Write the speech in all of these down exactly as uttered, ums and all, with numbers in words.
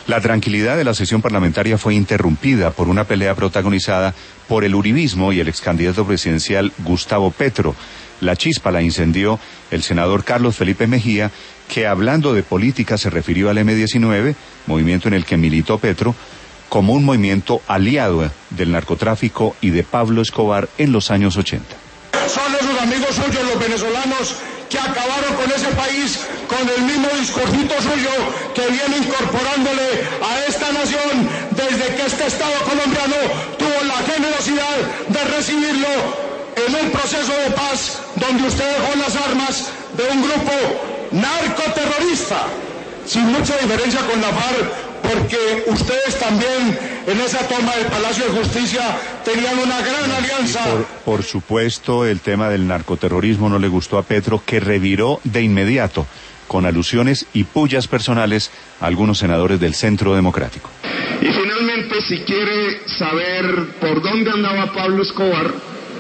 La tranquilidad de la sesión parlamentaria fue interrumpida por una pelea protagonizada por el uribismo y el ex candidato presidencial Gustavo Petro. La chispa la incendió el senador Carlos Felipe Mejía, que hablando de política se refirió al eme diecinueve, movimiento en el que militó Petro, como un movimiento aliado del narcotráfico y de Pablo Escobar en los años ochenta. Son esos amigos suyos, los venezolanos, que acabaron con ese país con el mismo discursito suyo que viene incorporándole a esta nación desde que este Estado colombiano tuvo la generosidad de recibirlo en un proceso de paz donde usted dejó las armas de un grupo narcoterrorista, sin mucha diferencia con la FARC, porque ustedes también en esa toma del Palacio de Justicia tenían una gran alianza. Por, por supuesto, el tema del narcoterrorismo no le gustó a Petro, que reviró de inmediato con alusiones y pullas personales a algunos senadores del Centro Democrático. Y finalmente, si quiere saber por dónde andaba Pablo Escobar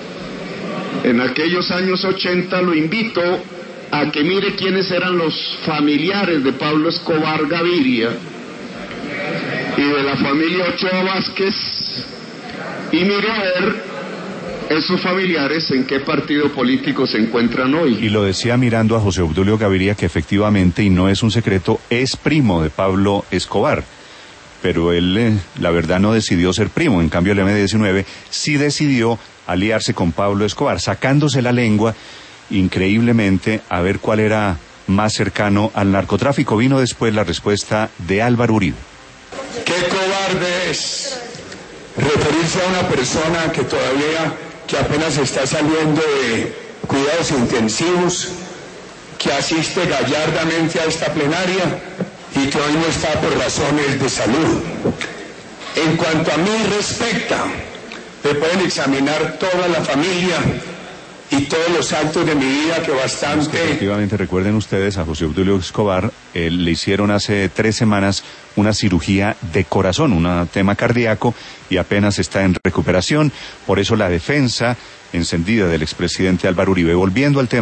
en aquellos años ochenta, lo invito a que mire quiénes eran los familiares de Pablo Escobar Gaviria y de la familia Ochoa Vázquez, y mire a ver esos familiares en qué partido político se encuentran hoy. Y lo decía mirando a José Obdulio Gaviria, que efectivamente, y no es un secreto, es primo de Pablo Escobar. Pero él, eh, la verdad, no decidió ser primo. En cambio, el eme diecinueve sí decidió aliarse con Pablo Escobar, sacándose la lengua, increíblemente, a ver cuál era más cercano al narcotráfico. Vino después la respuesta de Álvaro Uribe. ¡Qué cobarde es referirse a una persona que todavía, que apenas está saliendo de cuidados intensivos, que asiste gallardamente a esta plenaria y que hoy no está por razones de salud? En cuanto a mí respecta, me pueden examinar toda la familia y todos los actos de mi vida, que bastante... Es que efectivamente, recuerden ustedes, a José Obdulio Escobar eh, le hicieron hace tres semanas una cirugía de corazón, un tema cardíaco, y apenas está en recuperación. Por eso la defensa encendida del expresidente Álvaro Uribe. Volviendo al tema